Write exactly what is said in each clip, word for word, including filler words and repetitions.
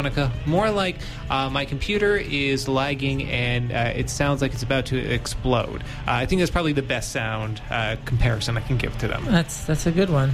Monica, more like uh, my computer is lagging and uh, it sounds like it's about to explode. Uh, I think that's probably the best sound uh, comparison I can give to them. That's that's a good one.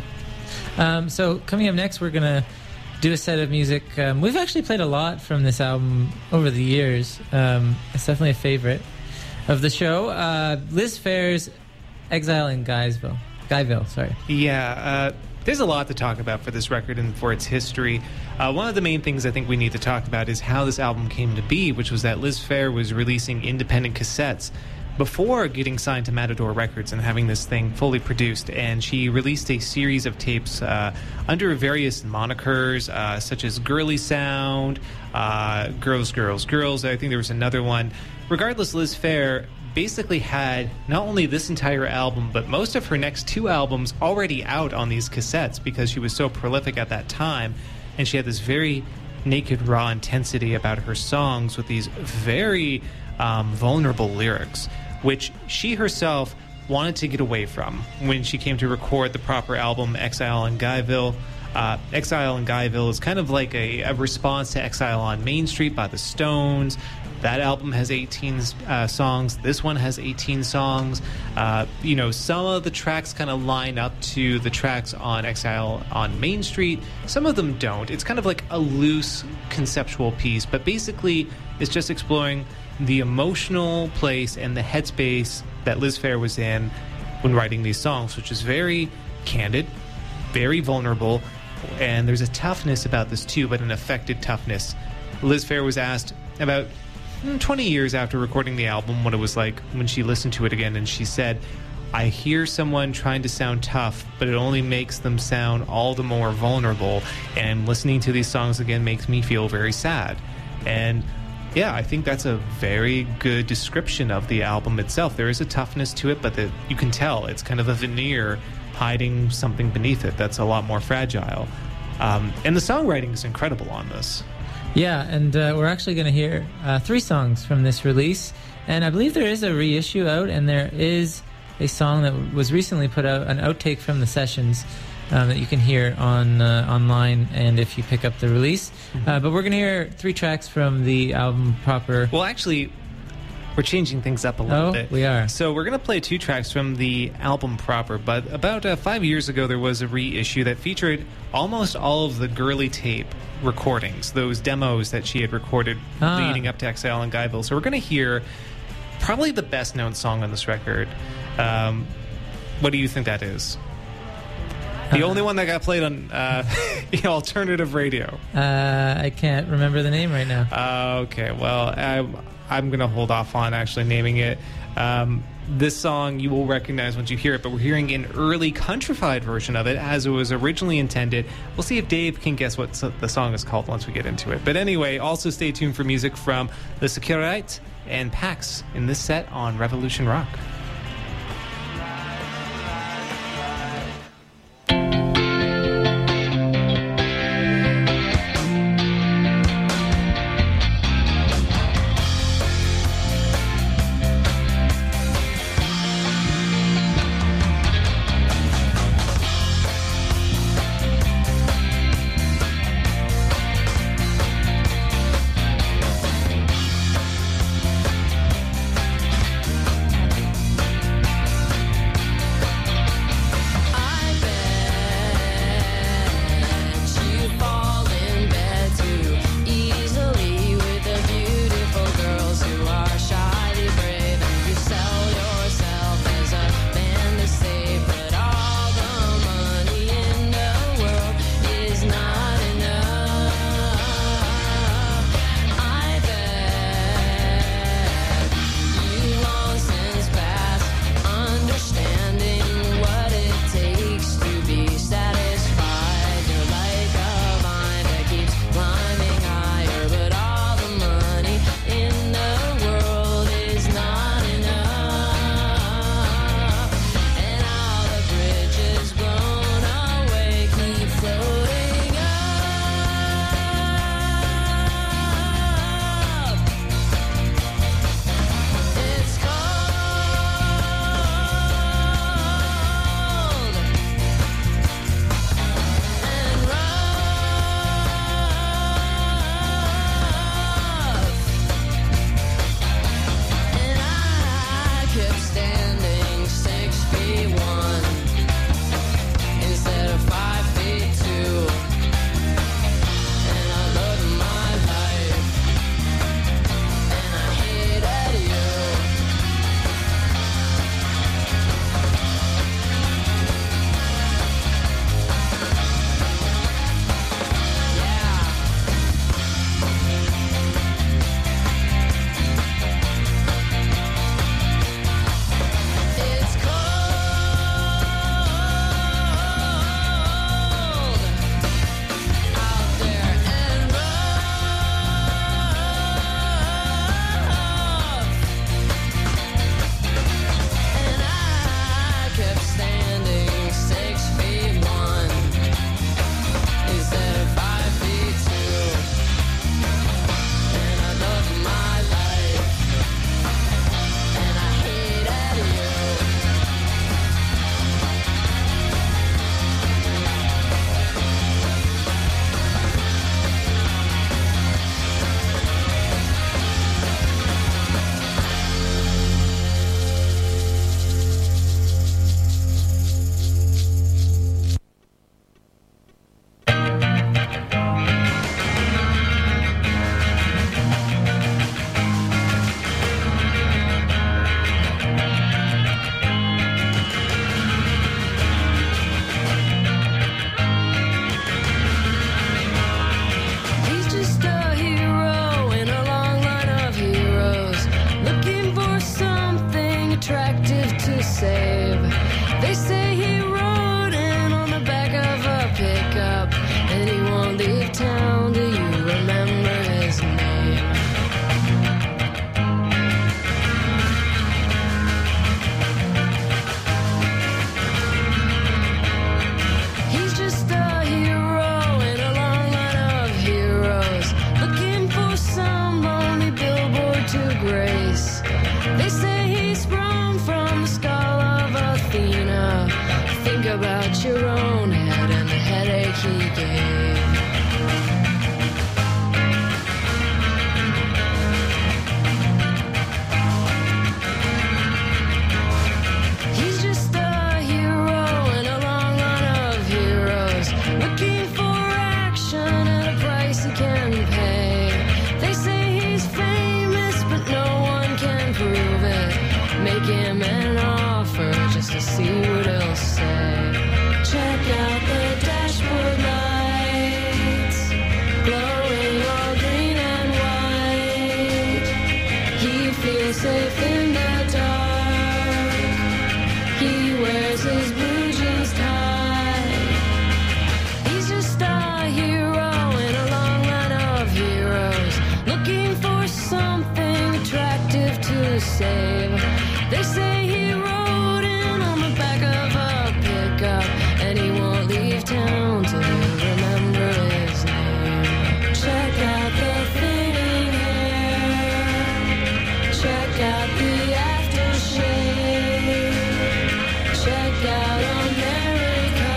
Um, so coming up next, we're gonna do a set of music. Um, we've actually played a lot from this album over the years. Um, it's definitely a favorite of the show. Uh, Liz Phair's Exile in Guyville. Guyville, sorry. Yeah, uh, there's a lot to talk about for this record and for its history. Uh, one of the main things I think we need to talk about is how this album came to be, which was that Liz Phair was releasing independent cassettes before getting signed to Matador Records and having this thing fully produced. And she released a series of tapes uh, under various monikers, uh, such as Girly Sound, uh, Girls, Girls, Girls. I think there was another one. Regardless, Liz Phair basically had not only this entire album, but most of her next two albums already out on these cassettes because she was so prolific at that time. And she had this very naked, raw intensity about her songs with these very um, vulnerable lyrics, which she herself wanted to get away from when she came to record the proper album, Exile in Guyville. Uh, Exile in Guyville is kind of like a, a response to Exile on Main Street by the Stones. That album has eighteen uh, songs. This one has eighteen songs. Uh, you know, some of the tracks kind of line up to the tracks on Exile on Main Street. Some of them don't. It's kind of like a loose conceptual piece, but basically it's just exploring the emotional place and the headspace that Liz Phair was in when writing these songs, which is very candid, very vulnerable, and there's a toughness about this too, but an affected toughness. Liz Phair was asked about twenty years after recording the album what it was like when she listened to it again, and she said, I hear someone trying to sound tough, but it only makes them sound all the more vulnerable, and listening to these songs again makes me feel very sad. And yeah, I think that's a very good description of the album itself. There is a toughness to it, but the, you can tell it's kind of a veneer hiding something beneath it that's a lot more fragile. Um, and the songwriting is incredible on this. Yeah, and uh, we're actually going to hear uh, three songs from this release. And I believe there is a reissue out, and there is a song that was recently put out, an outtake from the sessions um, that you can hear on uh, online and if you pick up the release. Mm-hmm. Uh, but we're going to hear three tracks from the album proper. Well, actually, we're changing things up a little oh, bit. we are. So we're going to play two tracks from the album proper, but about uh, five years ago there was a reissue that featured almost all of the Girly Tape recordings, those demos that she had recorded ah. leading up to Exile in Guyville. So we're going to hear probably the best known song on this record. Um, what do you think that is? The uh, only one that got played on uh, alternative radio. Uh, I can't remember the name right now. Uh, okay, well, I, I'm going to hold off on actually naming it. Um, this song you will recognize once you hear it, but we're hearing an early countrified version of it as it was originally intended. We'll see if Dave can guess what the song is called once we get into it. But anyway, also stay tuned for music from The Securite and Pax in this set on Revolution Rock. see what it'll say. Check out the dashboard lights, glowing all green and white. He feels safe in the dark. He wears his blue jeans tight. He's just a hero in a long line of heroes, looking for something attractive to save. They say he rode in on the back of a pickup, and he won't leave town till you remember his name. Check out the thinning hair, check out the aftershave, check out America.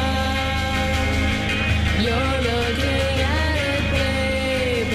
You're looking at it, babe.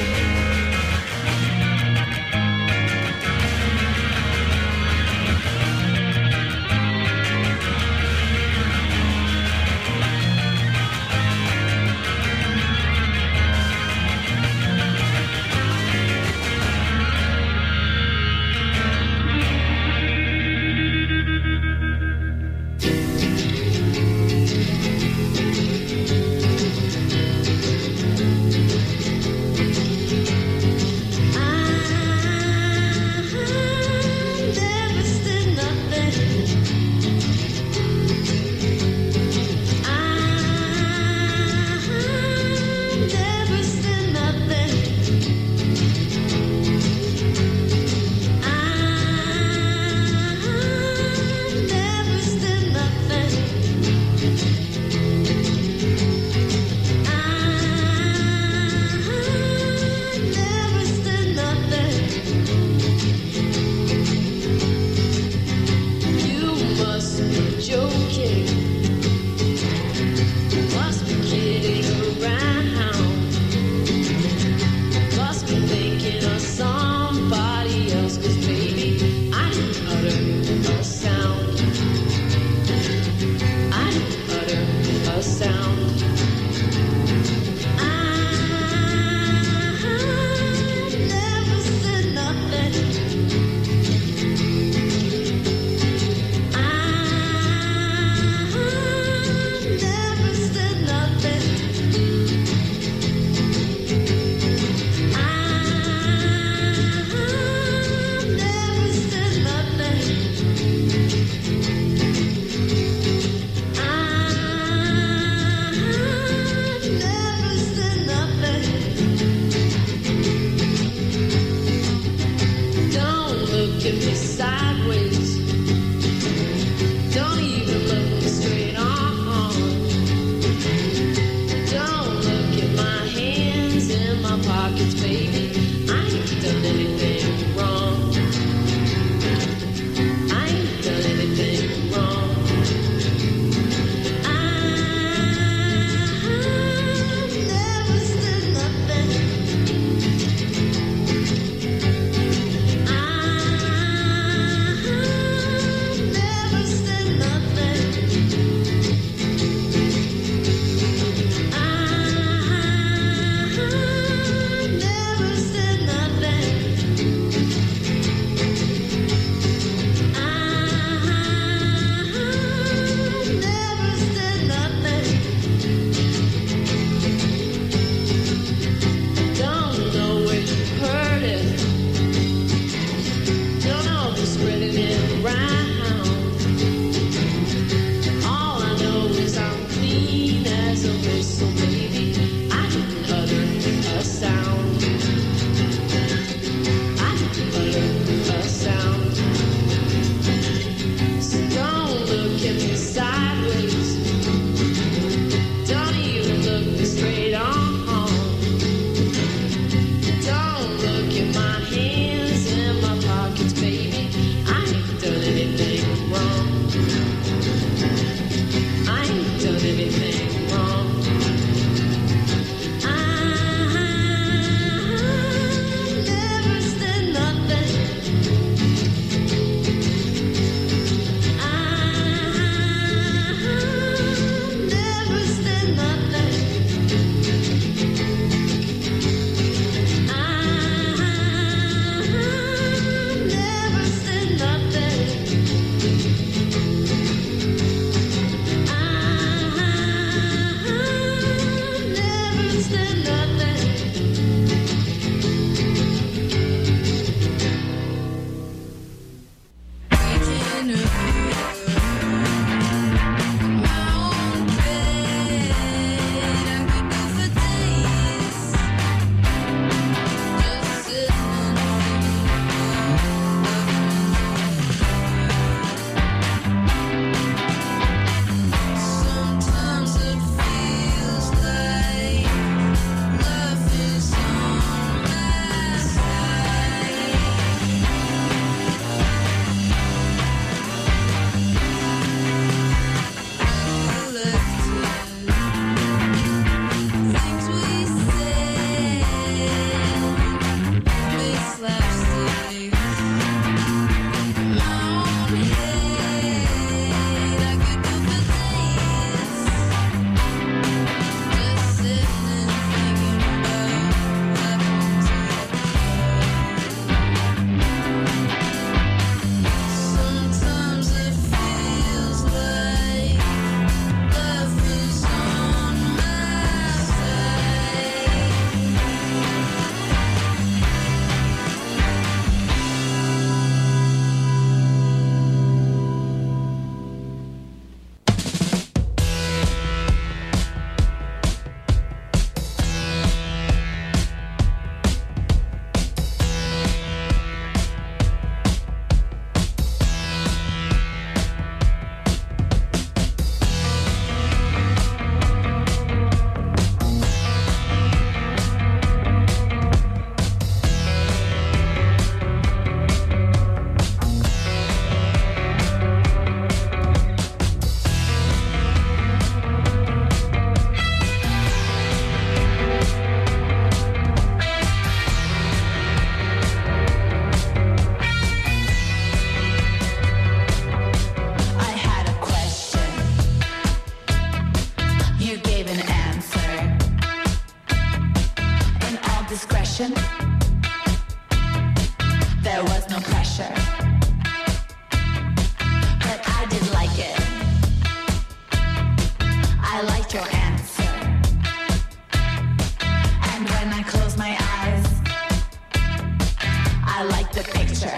passion. There was no pressure. But I did like it. I liked your answer. And when I close my eyes, I like the picture.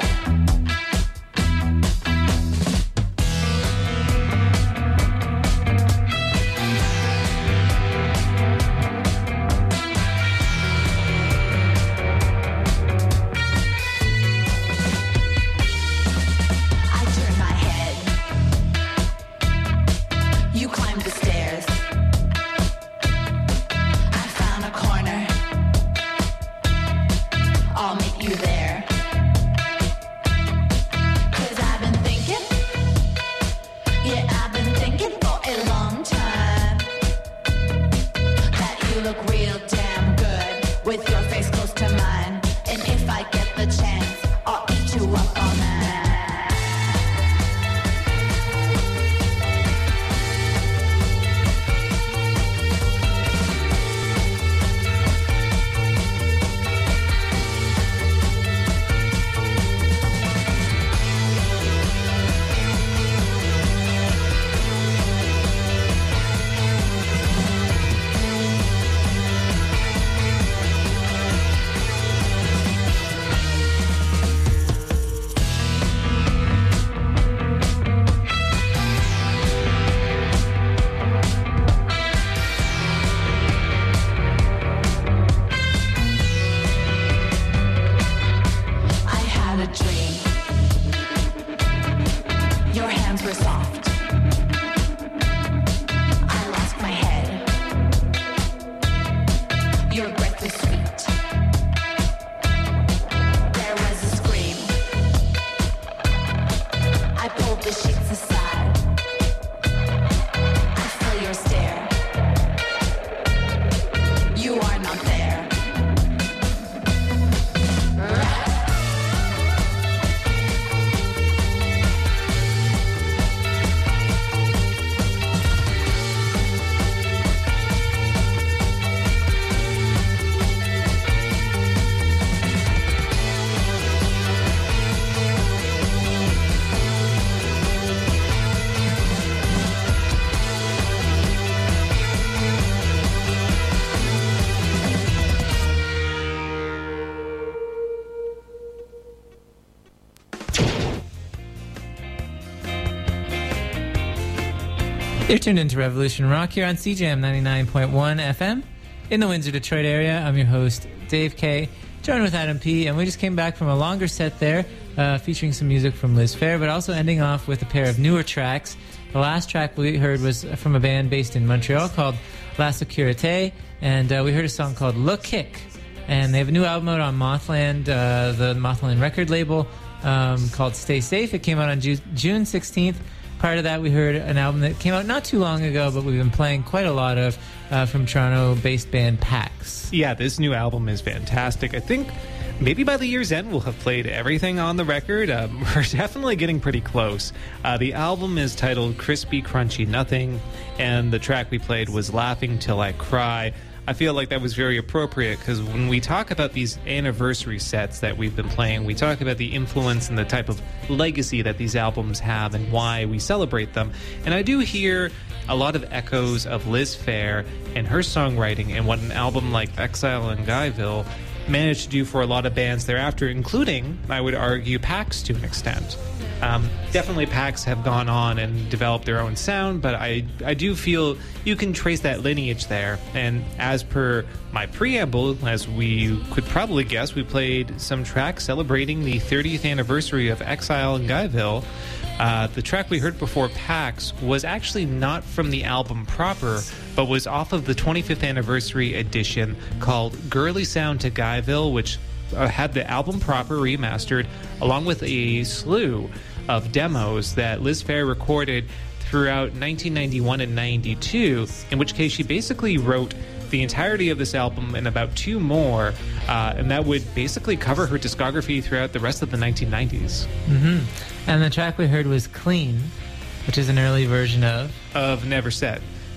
You're tuned into Revolution Rock here on C J M ninety-nine point one F M in the Windsor, Detroit area. I'm your host, Dave K, joined with Adam P, and we just came back from a longer set there uh, featuring some music from Liz Phair, but also ending off with a pair of newer tracks. The last track we heard was from a band based in Montreal called La Sécurité, and uh, we heard a song called Le Kick. And they have a new album out on Mothland, uh, the Mothland record label, um, called Stay Safe. It came out on Ju- June sixteenth. Prior to that, we heard an album that came out not too long ago, but we've been playing quite a lot of uh, from Toronto-based band Pax. Yeah, this new album is fantastic. I think maybe by the year's end we'll have played everything on the record. Um, we're definitely getting pretty close. Uh, the album is titled Crispy Crunchy Nothing, and the track we played was Laughing Till I Cry. I feel like that was very appropriate because when we talk about these anniversary sets that we've been playing, we talk about the influence and the type of legacy that these albums have and why we celebrate them. And I do hear a lot of echoes of Liz Phair and her songwriting and what an album like Exile in Guyville managed to do for a lot of bands thereafter, including, I would argue, Pax to an extent. Um, definitely Pax have gone on and developed their own sound, but I, I do feel you can trace that lineage there. And as per my preamble, as we could probably guess, we played some tracks celebrating the thirtieth anniversary of Exile in Guyville. Uh, the track we heard before, Pax, was actually not from the album proper, but was off of the twenty-fifth anniversary edition called Girly Sound to Guyville, which uh, had the album proper remastered, along with a slew of demos that Liz Phair recorded throughout nineteen ninety-one and ninety-two, in which case she basically wrote the entirety of this album and about two more, uh, and that would basically cover her discography throughout the rest of the nineteen nineties. Mm-hmm. And the track we heard was Clean, which is an early version of... Of Never Said.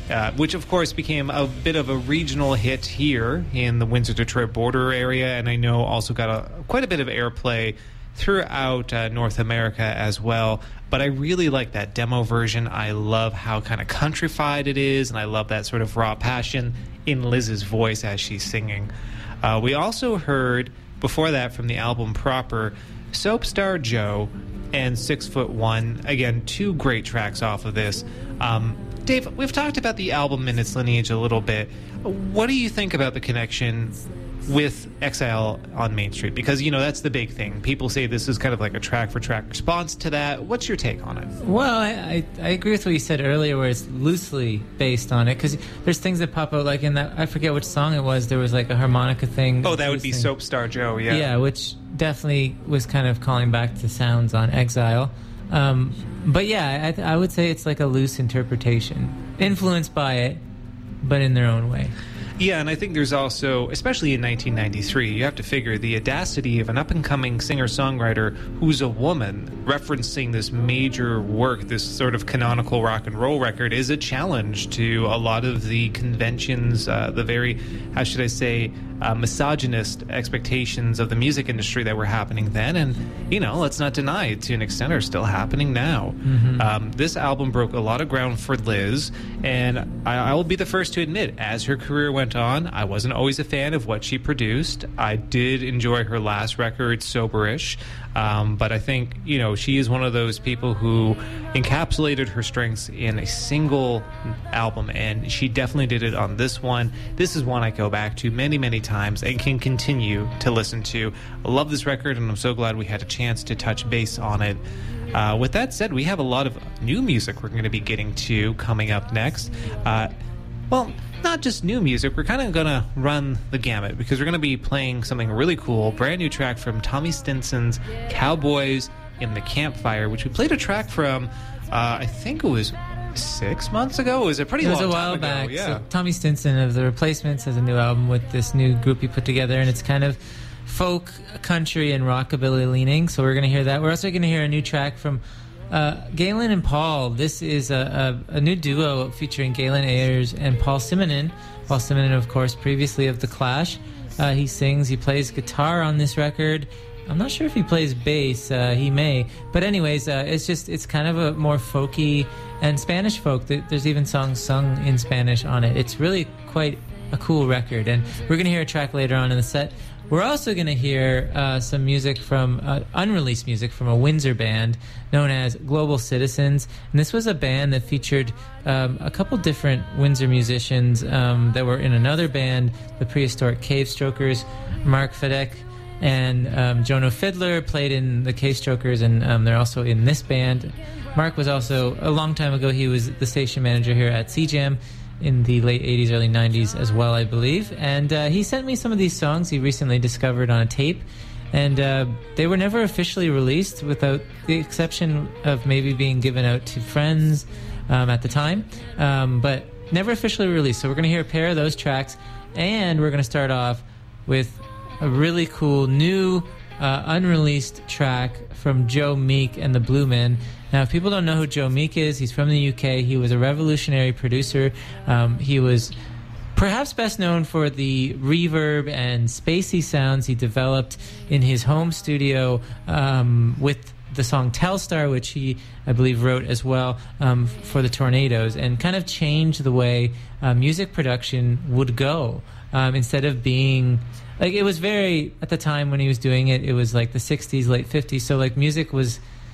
uh, which of course became a bit of a regional hit here in the Windsor-Detroit border area, and I know also got a, quite a bit of airplay throughout uh, North America as well. But I really like that demo version. I love how kind of countrified it is, and I love that sort of raw passion in Liz's voice as she's singing. Uh, we also heard, before that, from the album proper, Soapstar Joe and Six Foot One. Again, two great tracks off of this. Um, Dave, we've talked about the album and its lineage a little bit. What do you think about the connection with Exile on Main Street? Because, you know, that's the big thing. People say this is kind of like a track-for-track response to that. What's your take on it? Well, I, I, I agree with what you said earlier, where it's loosely based on it, because there's things that pop out, like in that, I forget which song it was, there was like a harmonica thing. Oh, that would be thing. Soapstar Joe, yeah. Yeah, which definitely was kind of calling back to sounds on Exile. Um, but yeah, I, I would say it's like a loose interpretation, influenced by it, but in their own way. Yeah, and I think there's also, especially in nineteen ninety-three, you have to figure the audacity of an up-and-coming singer-songwriter who's a woman referencing this major work, this sort of canonical rock and roll record, is a challenge to a lot of the conventions, uh, the very, how should I say, uh, misogynist expectations of the music industry that were happening then. And, you know, let's not deny, to an extent, are still happening now. Mm-hmm. Um, this album broke a lot of ground for Liz, and I, I will be the first to admit, as her career went on, I wasn't always a fan of what she produced. I did enjoy her last record, Soberish, um, but I think, you know, she is one of those people who encapsulated her strengths in a single album, and she definitely did it on this one. This is one I go back to many, many times and can continue to listen to. I love this record, and I'm so glad we had a chance to touch base on it. Uh, with that said, we have a lot of new music we're going to be getting to coming up next. Uh, well, not just new music, we're kind of going to run the gamut, because we're going to be playing something really cool, brand new track from Tommy Stinson's Cowboys in the Campfire, which we played a track from, uh, I think it was six months ago. It was a pretty long time ago. It was a while back. Yeah. So Tommy Stinson of The Replacements has a new album with this new group he put together, and it's kind of folk, country, and rockabilly leaning, so we're going to hear that. We're also going to hear a new track from Uh, Galen and Paul. This is a, a, a new duo featuring Galen Ayers and Paul Simonon. Paul Simonon, of course, previously of The Clash. Uh, he sings, he plays guitar on this record. I'm not sure if he plays bass. Uh, he may. But anyways, uh, it's just, it's kind of a more folky and Spanish folk. There's even songs sung in Spanish on it. It's really quite a cool record. And we're going to hear a track later on in the set. We're also going to hear uh, some music from, uh, unreleased music from a Windsor band known as Global Citizens. And this was a band that featured um, a couple different Windsor musicians um, that were in another band, the Prehistoric Cave Strokers. Mark Fedek and um, Jono Fiddler played in the Cave Strokers, and um, they're also in this band. Mark was also, a long time ago, he was the station manager here at C Jam in the late eighties, early nineties as well, I believe. And uh, he sent me some of these songs he recently discovered on a tape. And uh, they were never officially released, without the exception of maybe being given out to friends um, at the time. Um, but never officially released. So we're going to hear a pair of those tracks. And we're going to start off with a really cool new uh, unreleased track from Joe Meek and the Blue Men. Now, if people don't know who Joe Meek is, he's from the U K. He was a revolutionary producer. Um, he was perhaps best known for the reverb and spacey sounds he developed in his home studio um, with the song Telstar, which he, I believe, wrote as well um, for the Tornadoes, and kind of changed the way uh, music production would go. Um, instead of being... Like, it was very... At the time when he was doing it, it was like the sixties, late fifties, so like music was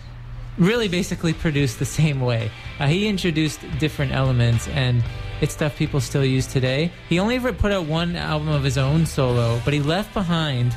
really basically produced the same way. Uh, he introduced different elements, and it's stuff people still use today. He only ever put out one album of his own solo, but he left behind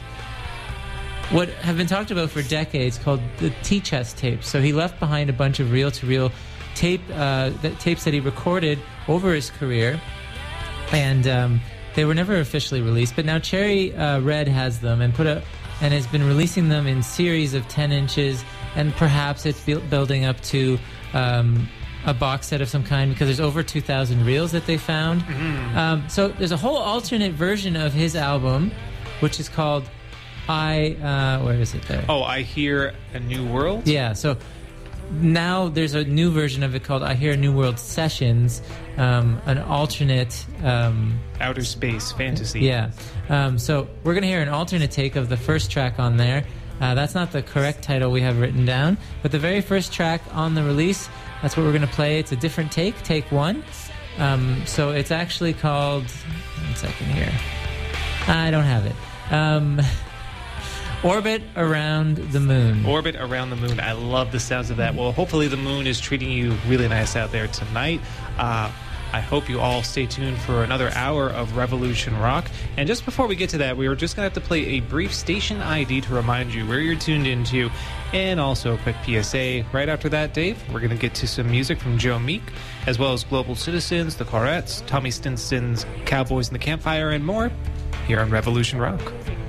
what have been talked about for decades called the T-chest tapes. So he left behind a bunch of reel-to-reel tape, uh, that, tapes that he recorded over his career, and um, they were never officially released. But now Cherry uh, Red has them and put a, and has been releasing them in series of ten inches, and perhaps it's building up to um, a box set of some kind, because there's over two thousand reels that they found. Mm-hmm. Um, so there's a whole alternate version of his album, which is called I... Uh, where is it there? Oh, I Hear a New World? Yeah, so now there's a new version of it called I Hear a New World Sessions, um, an alternate... Um, Outer space fantasy. Yeah. Um, so we're going to hear an alternate take of the first track on there. Uh, that's not the correct title we have written down, but the very first track on the release, that's what we're going to play. It's a different take, take one. Um, so it's actually called... One second here. I don't have it. Um, Orbit Around the Moon. Orbit Around the Moon. I love the sounds of that. Well, hopefully the moon is treating you really nice out there tonight. Uh, I hope you all stay tuned for another hour of Revolution Rock. And just before we get to that, we were just going to have to play a brief station I D to remind you where you're tuned into, and also a quick P S A. Right after that, Dave, we're going to get to some music from Joe Meek, as well as Global Citizens, The Corettes, Tommy Stinson's Cowboys in the Campfire, and more here on Revolution Rock.